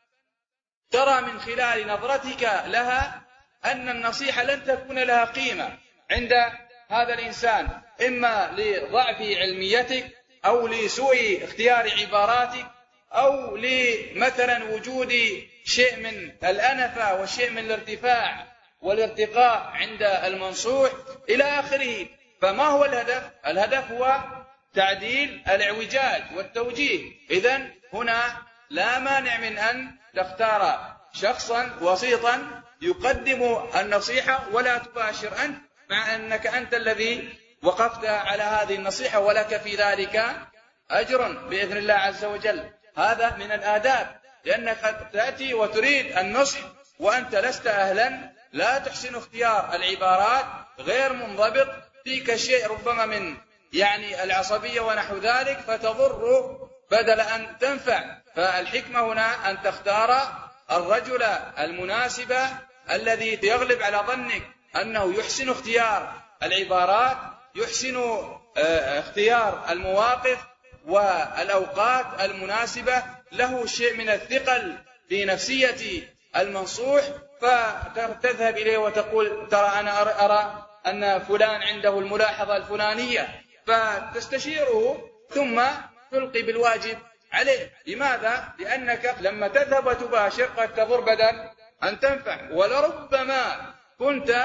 Speaker 4: ترى من خلال نظرتك لها أن النصيحة لن تكون لها قيمة عند هذا الإنسان، إما لضعف علميتك أو لسوء اختيار عباراتك أو لمثلا وجود شيء من الأنفة وشيء من الارتفاع والارتقاء عند المنصوح إلى آخره. فما هو الهدف؟ الهدف هو تعديل الاعوجاج والتوجيه. إذن هنا لا مانع من أن تختار شخصا وسيطا يقدم النصيحة ولا تباشر أنت، مع أنك أنت الذي وقفت على هذه النصيحة ولك في ذلك أجر بإذن الله عز وجل. هذا من الآداب، لأنك قد تأتي وتريد النصح وأنت لست أهلا، لا تحسن اختيار العبارات، غير منضبط، فيك شيء ربما من العصبية ونحو ذلك، فتضر بدل أن تنفع. فالحكمة هنا أن تختار الرجل المناسب الذي يغلب على ظنك أنه يحسن اختيار العبارات، يحسن اختيار المواقف والأوقات المناسبة، له شيء من الثقل في نفسية المنصوح، فتذهب إليه وتقول ترى أنا أرى أن فلان عنده الملاحظة الفلانية، فتستشيره ثم تلقي بالواجب عليه. لماذا؟ لأنك لما تذهب وتباشر قد تضر بدل أن تنفع. ولربما كنت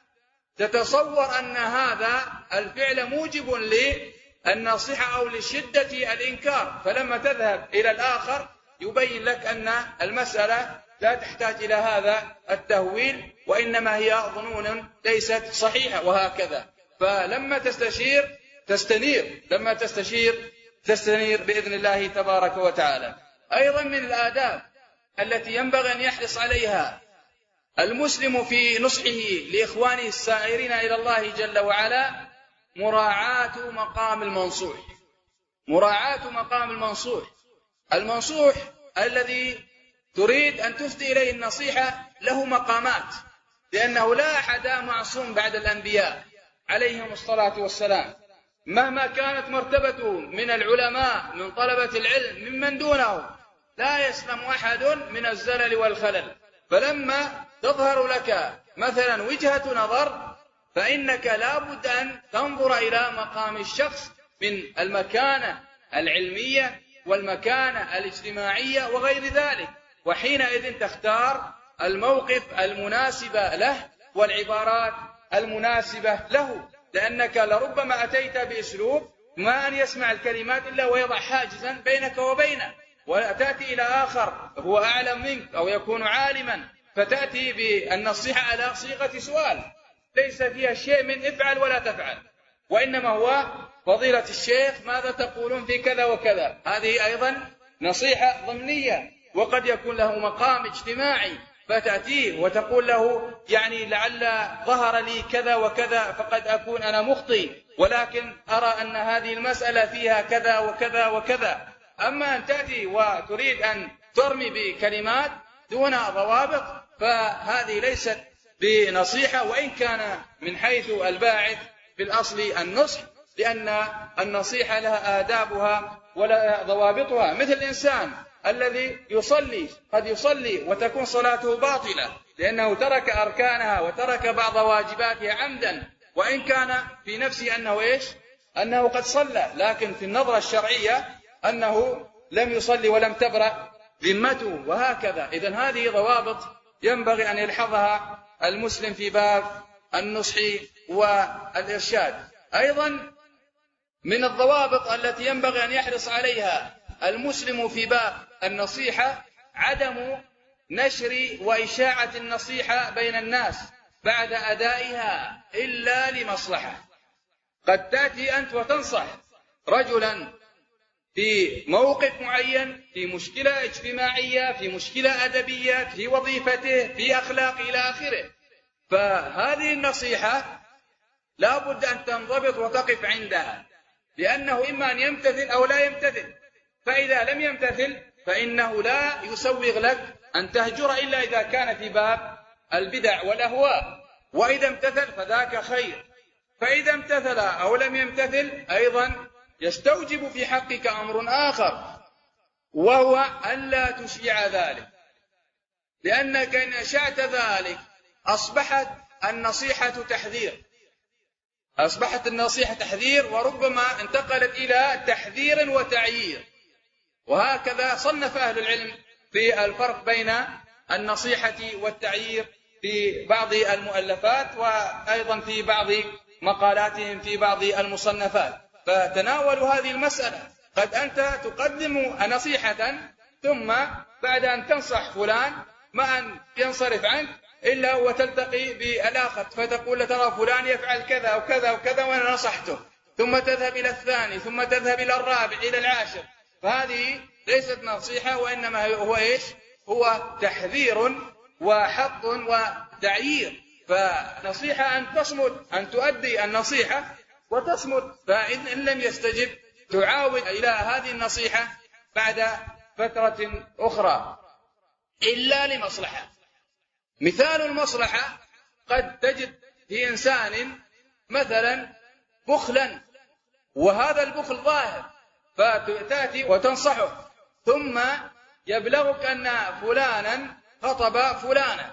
Speaker 4: تتصور أن هذا الفعل موجب للنصيحة أو لشدة الإنكار، فلما تذهب إلى الآخر يبين لك أن المسألة لا تحتاج إلى هذا التهويل، وإنما هي ظنون ليست صحيحة، وهكذا. فلما تستشير تستنير، لما تستنير بإذن الله تبارك وتعالى. أيضا من الآداب التي ينبغي أن يحرص عليها المسلم في نصحه لإخوانه السائرين إلى الله جل وعلا مراعاة مقام المنصوح. مراعاة مقام المنصوح. المنصوح الذي تريد أن تفضي إليه النصيحة له مقامات، لأنه لا أحد معصوم بعد الأنبياء عليهم الصلاة والسلام، مهما كانت مرتبته من العلماء من طلبة العلم ممن دونه لا يسلم أحد من الزلل والخلل. فلما تظهر لك مثلا وجهة نظر فإنك لا بد أن تنظر إلى مقام الشخص من المكانة العلمية والمكانة الاجتماعية وغير ذلك، وحينئذ تختار الموقف المناسب له والعبارات المناسبة له، لأنك لربما أتيت بأسلوب ما أن يسمع الكلمات إلا ويضع حاجزا بينك وبينه، وتأتي إلى آخر هو أعلم منك أو يكون عالما فتأتي بالنصيحة على صيغة سؤال ليس فيها شيء من افعل ولا تفعل، وإنما هو فضيلة الشيخ ماذا تقولون في كذا وكذا. هذه أيضا نصيحة ضمنية، وقد يكون له مقام اجتماعي فتأتيه وتقول له يعني لعل ظهر لي كذا وكذا فقد أكون أنا مخطئ، ولكن أرى أن هذه المسألة فيها كذا وكذا وكذا. أما أن تأتي وتريد أن ترمي بكلمات دون ضوابط فهذه ليست بنصيحة، وإن كان من حيث الباعث في الأصل النصح، لأن النصيحة لها آدابها ولها ضوابطها. مثل الإنسان الذي يصلي قد يصلي وتكون صلاته باطلة لأنه ترك أركانها وترك بعض واجباتها عمدا، وإن كان في نفسه أنه قد صلى، لكن في النظرة الشرعية أنه لم يصلي ولم تبرأ ذمته، وهكذا. إذن هذه ضوابط ينبغي أن يلحظها المسلم في باب النصح والإرشاد. أيضا من الضوابط التي ينبغي أن يحرص عليها المسلم في باب النصيحة عدم نشر وإشاعة النصيحة بين الناس بعد أدائها إلا لمصلحة. قد تأتي أنت وتنصح رجلا في موقف معين، في مشكلة اجتماعية، في مشكلة أدبية، في وظيفته، في أخلاقه إلى آخره، فهذه النصيحة لا بد أن تنضبط وتقف عندها، لأنه إما أن يمتثل أو لا يمتثل، فإذا لم يمتثل فإنه لا يسوغ لك أن تهجر إلا إذا كان في باب البدع والأهواء، وإذا امتثل فذاك خير، فإذا امتثل أو لم يمتثل أيضا يستوجب في حقك أمر آخر، وهو أن لا تشيع ذلك، لأنك إن أشعت ذلك أصبحت النصيحة تحذير، وربما انتقلت إلى تحذير وتعيير. وهكذا صنف أهل العلم في الفرق بين النصيحة والتعيير في بعض المؤلفات، وأيضا في بعض مقالاتهم في بعض المصنفات، فتناولوا هذه المسألة. قد أنت تقدم نصيحة ثم بعد أن تنصح فلان ما أن ينصرف عنك إلا وتلتقي بالآخر فتقول له ترى فلان يفعل كذا وكذا وكذا وأنا نصحته، ثم تذهب إلى الثاني، ثم تذهب إلى الرابع، إلى العاشر، فهذه ليست نصيحة، وإنما هو تحذير وحظ وتعيير. فنصيحة أن تصمت، أن تؤدي النصيحة وتصمت، فإن لم يستجب تعاود إلى هذه النصيحة بعد فترة أخرى إلا لمصلحة. مثال المصلحة قد تجد في إنسان مثلا بخلا، وهذا البخل ظاهر، فتأتي وتنصحه، ثم يبلغك أن فلانا خطب فلانا،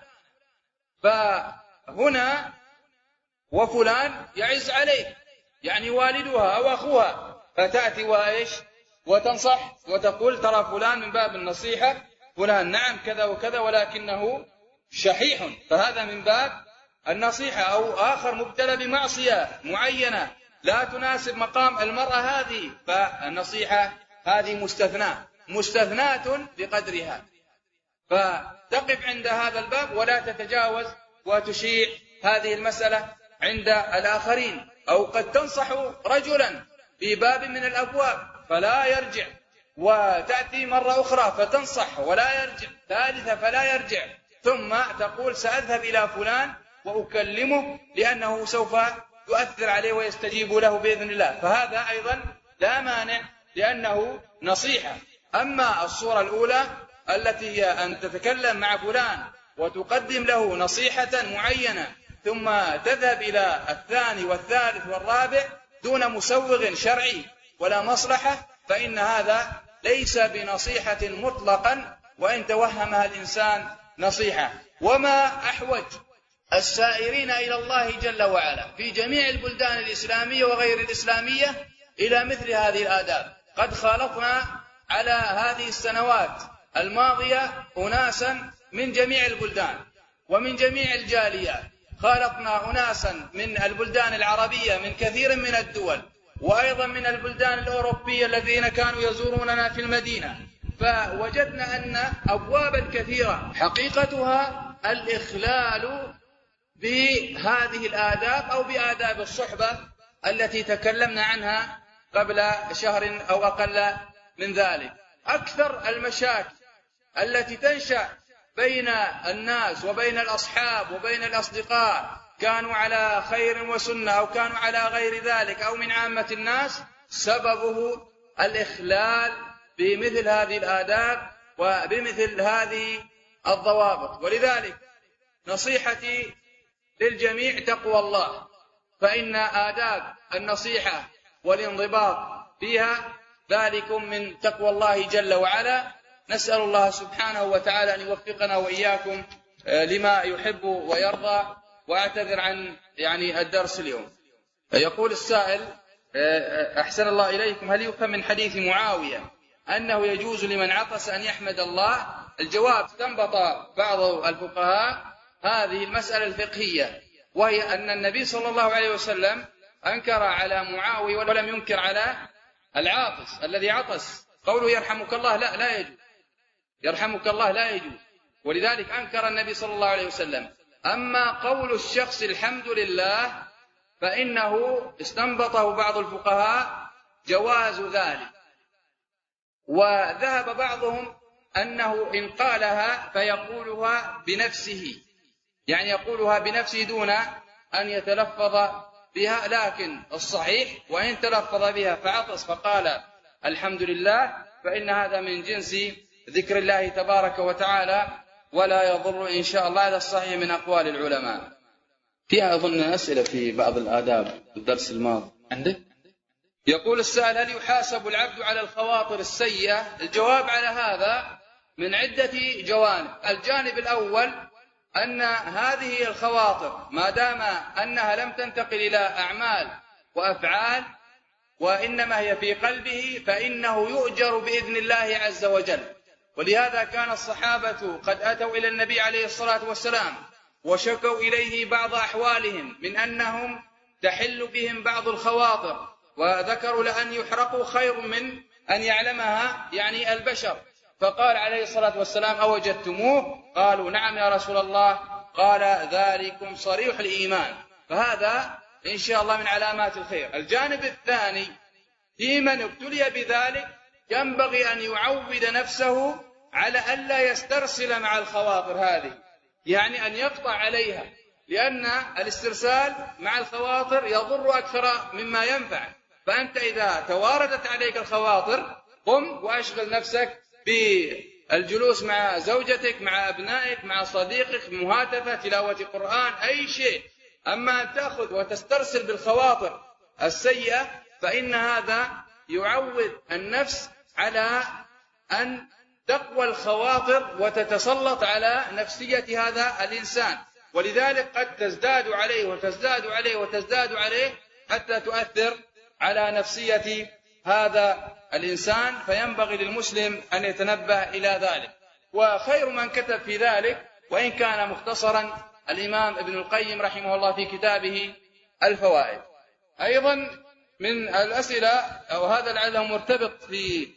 Speaker 4: فهنا وفلان يعز عليه يعني والدها أو أخوها، فتأتي وتنصح وتقول ترى فلان من باب النصيحة فلان نعم كذا وكذا ولكنه شحيح، فهذا من باب النصيحة. أو آخر مبتلى بمعصية معينة لا تناسب مقام المرأة هذه، فالنصيحة هذه مستثناة بقدرها، فتقف عند هذا الباب ولا تتجاوز وتشيع هذه المسألة عند الآخرين. أو قد تنصح رجلا في باب من الأبواب فلا يرجع، وتأتي مرة أخرى فتنصح ولا يرجع، ثالثة فلا يرجع، ثم تقول سأذهب إلى فلان وأكلمه لأنه سوف يؤثر عليه ويستجيب له بإذن الله، فهذا أيضا لا مانع لأنه نصيحة. أما الصورة الأولى التي هي أن تتكلم مع فلان وتقدم له نصيحة معينة ثم تذهب إلى الثاني والثالث والرابع دون مسوغ شرعي ولا مصلحة، فإن هذا ليس بنصيحة مطلقا وإن توهمها الإنسان نصيحة. وما أحوج السائرين إلى الله جل وعلا في جميع البلدان الإسلامية وغير الإسلامية إلى مثل هذه الآداب. قد خالطنا على هذه السنوات الماضية أناسا من جميع البلدان ومن جميع الجاليات، خالطنا أناسا من البلدان العربية من كثير من الدول، وأيضا من البلدان الأوروبية الذين كانوا يزوروننا في المدينة، فوجدنا أن أبوابا كثيرة حقيقتها الإخلال بهذه الآداب أو بآداب الصحبة التي تكلمنا عنها قبل شهر أو أقل من ذلك. أكثر المشاكل التي تنشأ بين الناس وبين الأصحاب وبين الأصدقاء كانوا على خير وسنة أو كانوا على غير ذلك أو من عامة الناس، سببه الإخلال بمثل هذه الآداب وبمثل هذه الضوابط. ولذلك نصيحتي للجميع تقوى الله، فإن آداب النصيحة والانضباط فيها ذلكم من تقوى الله جل وعلا. نسأل الله سبحانه وتعالى أن يوفقنا وإياكم لما يحب ويرضى. وأعتذر عن الدرس اليوم. يقول السائل: أحسن الله إليكم، هل يفهم من حديث معاوية أنه يجوز لمن عطس أن يحمد الله؟ الجواب: استنبط بعض الفقهاء هذه المسألة الفقهية، وهي أن النبي صلى الله عليه وسلم أنكر على معاوية ولم ينكر على العاطس الذي عطس. قوله يرحمك الله لا يجوز، يرحمك الله لا يجوز، ولذلك أنكر النبي صلى الله عليه وسلم. أما قول الشخص الحمد لله فإنه استنبطه بعض الفقهاء جواز ذلك، وذهب بعضهم أنه إن قالها فيقولها بنفسه، يعني يقولها بنفسه دون أن يتلفظ بها. لكن الصحيح وإن تلفظ بها فعطس فقال الحمد لله فإن هذا من جنس ذكر الله تبارك وتعالى ولا يضر إن شاء الله. هذا الصحيح من أقوال العلماء. فيها أظن أسئلة في بعض الآداب الدرس الماضي عندك. يقول السائل: هل يحاسب العبد على الخواطر السيئة؟ الجواب على هذا من عدة جوانب. الجانب الأول أن هذه الخواطر ما دام أنها لم تنتقل إلى أعمال وأفعال وإنما هي في قلبه فإنه يؤجر بإذن الله عز وجل. ولهذا كان الصحابة قد أتوا إلى النبي عليه الصلاة والسلام وشكوا إليه بعض أحوالهم من أنهم تحل بهم بعض الخواطر، وذكروا لأن يحرقوا خير من أن يعلمها البشر. فقال عليه الصلاة والسلام: أوجدتموه؟ قالوا: نعم يا رسول الله. قال: ذلكم صريح الإيمان. فهذا إن شاء الله من علامات الخير. الجانب الثاني في من ابتلي بذلك ينبغي أن يعود نفسه على ألا يسترسل مع الخواطر هذه، يعني أن يقطع عليها، لأن الاسترسال مع الخواطر يضر أكثر مما ينفع. فأنت إذا تواردت عليك الخواطر قم وأشغل نفسك بالجلوس مع زوجتك، مع أبنائك، مع صديقك، مهاتفة، تلاوة قرآن، أي شيء. أما أن تأخذ وتسترسل بالخواطر السيئة فإن هذا يعود النفس على أن تقوى الخواطر وتتسلط على نفسية هذا الإنسان، ولذلك قد تزداد عليه وتزداد عليه وتزداد عليه حتى تؤثر على نفسية هذا الإنسان. فينبغي للمسلم أن يتنبه إلى ذلك. وخير من كتب في ذلك وإن كان مختصرا الإمام ابن القيم رحمه الله في كتابه الفوائد. أيضا من الأسئلة أو هذا العلم مرتبط في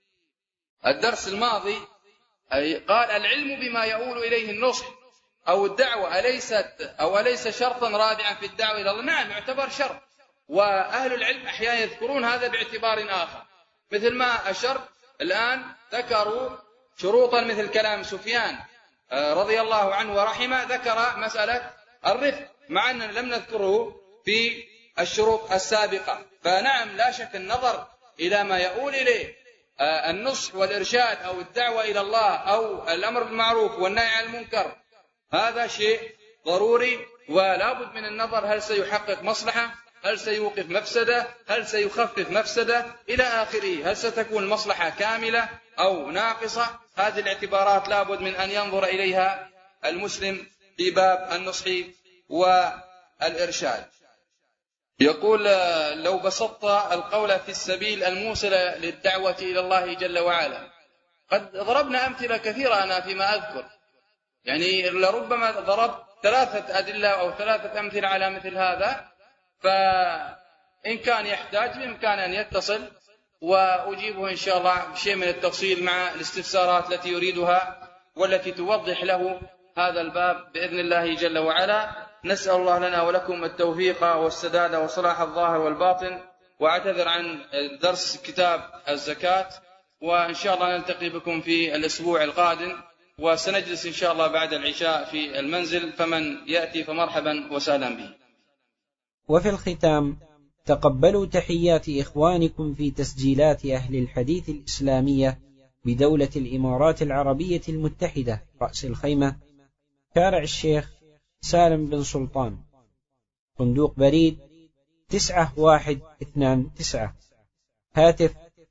Speaker 4: الدرس الماضي، قال: العلم بما يؤول إليه النصح أو الدعوة أليس شرطا رابعا في الدعوة إلى الله؟ نعم، يعتبر شرط، وأهل العلم أحيانا يذكرون هذا باعتبار آخر، مثل ما أشرت الآن ذكروا شروطا مثل كلام سفيان رضي الله عنه ورحمه، ذكر مسألة الرفق مع أننا لم نذكره في الشروط السابقة. فنعم لا شك النظر إلى ما يؤول إليه النصح والإرشاد أو الدعوة إلى الله أو الأمر بالمعروف والنهي عن المنكر، هذا شيء ضروري ولا بد من النظر هل سيحقق مصلحة، هل سيوقف مفسدة، هل سيخفف مفسدة إلى آخره، هل ستكون مصلحة كاملة أو ناقصة. هذه الاعتبارات لا بد من أن ينظر إليها المسلم في باب النصح والإرشاد. يقول: لو بسطت القول في السبيل الموصل للدعوة إلى الله جل وعلا. قد ضربنا أمثلة كثيرة أنا فيما أذكر، يعني لربما ضربت 3 أدلة أو 3 أمثلة على مثل هذا، فإن كان يحتاج بإمكان أن يتصل وأجيبه إن شاء الله بشيء من التفصيل مع الاستفسارات التي يريدها والتي توضح له هذا الباب بإذن الله جل وعلا. نسأل الله لنا ولكم التوفيق والسداد وصلاح الظاهر والباطن، وأعتذر عن درس كتاب الزكاة، وإن شاء الله نلتقي بكم في الأسبوع القادم، وسنجلس إن شاء الله بعد العشاء في المنزل، فمن يأتي فمرحبا وسهلا به.
Speaker 3: وفي الختام تقبلوا تحيات إخوانكم في تسجيلات أهل الحديث الإسلامية بدولة الإمارات العربية المتحدة، رأس الخيمة، شارع الشيخ سالم بن سلطان، صندوق بريد 9129، هاتف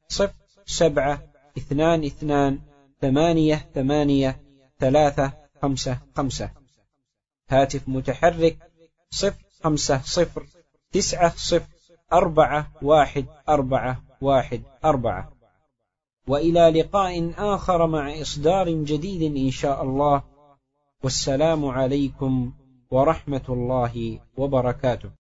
Speaker 3: 0722888355، هاتف متحرك 050904144. وإلى لقاء آخر مع إصدار جديد إن شاء الله، والسلام عليكم ورحمة الله وبركاته.